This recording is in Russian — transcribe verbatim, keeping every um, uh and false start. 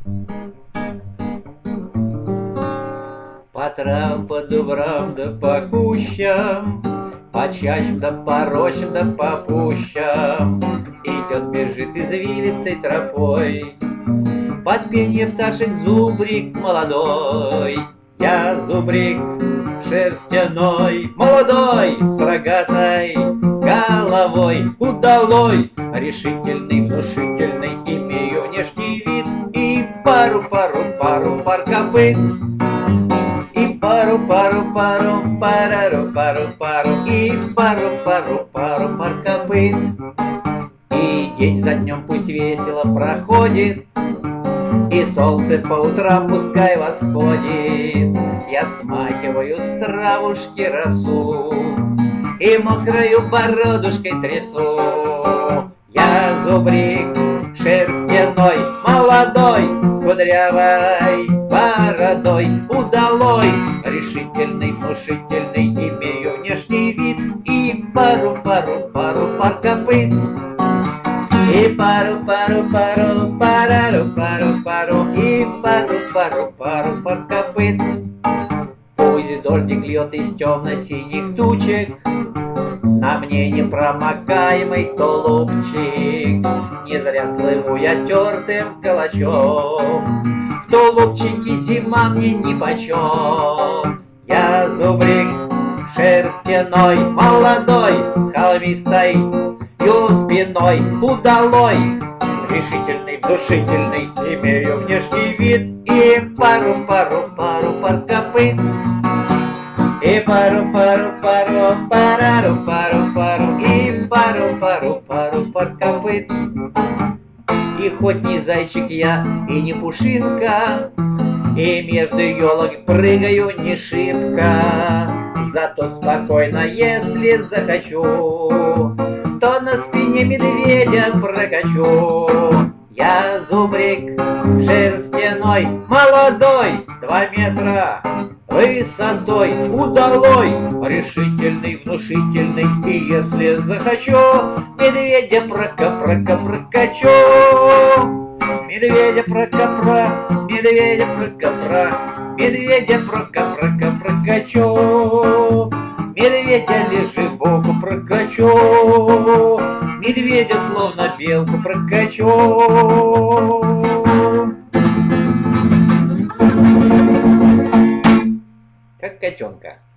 По травам, по дубрам, да по кущам, по чащам, да по рощам, да по пущам идет, бежит извилистой тропой. Под пенье пташек зубрик молодой. Я зубрик шерстяной, молодой, с рогатой головой, удалой, решительный, внушительный, имею внешний вид и пару-пару, пару, пар копыт. И пару-пару-пару, парару-пару-пару, и пару-пару-пару, пар копыт. И день за днем пусть весело проходит, и солнце по утрам пускай восходит. Я смахиваю с травушки росу и мокрою бородушкой трясу. Я зубрик шерстяной, молодой, с кудрявой бородой, удалой, решительный, внушительный, имею внешний вид и пару-пару, пару, пар копыт. И пару-пару-пару, парару-пару-пару, и пару-пару-пару, пар копыт. Пусть дождик льет из темно-синих тучек, на мне непромокаемый тулупчик. Не зря слыву я тертым калачом, в тулупчике зима мне нипочем. Я зубрик шерстяной, молодой, с холмистой спиной, удалой, решительный, внушительный, имею внешний вид и пару-пару-пару, пар копыт. И пару-пару-пару, парару-пару-пару, и пару-пару-пару, пар копыт. И хоть не зайчик я, и не пушинка, и между елок прыгаю не шибко, зато спокойно, если захочу, то на спине медведя прокачу. Я зубрик шерстяной, молодой, два метра высотой, удалой, решительный, внушительный, и если захочу, медведя прока-прока прокачу. Медведя прока-про, медведя прока-про, медведя прока-прока прокачу. Медведя лежи боку прокачу, медведя словно белку прокачу. Как котенка.